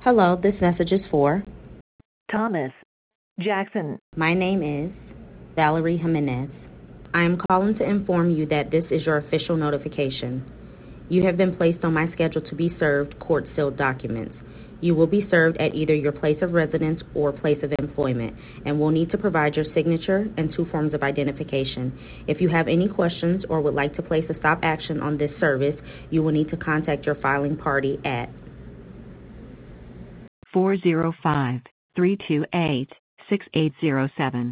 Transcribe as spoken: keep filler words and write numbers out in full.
Hello, this message is for. Thomas Jackson. My name is Valerie Jimenez. I am calling to inform you that this is your official notification. You have been placed on my schedule to be served court-sealed documents. You will be served at either your place of residence or place of employment and will need to provide your signature and two forms of identification. If you have any questions or would like to place a stop action on this service, you will need to contact your filing party at four zero five, three two eight, six eight zero seven.